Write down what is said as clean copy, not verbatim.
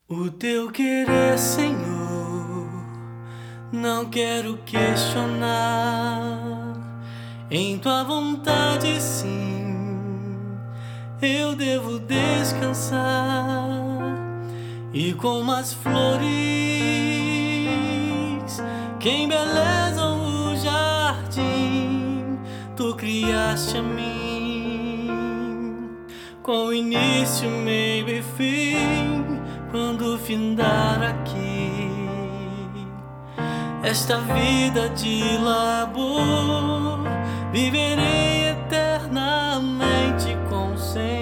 O teu querer, Senhor, não quero questionar. Em tua vontade, sim, eu devo descansar. E como as flores que embelezam o jardim, tu criaste a mim, com início, meio e fim. Quando findar aqui esta vida de labor, viverei eternamente com o Senhor.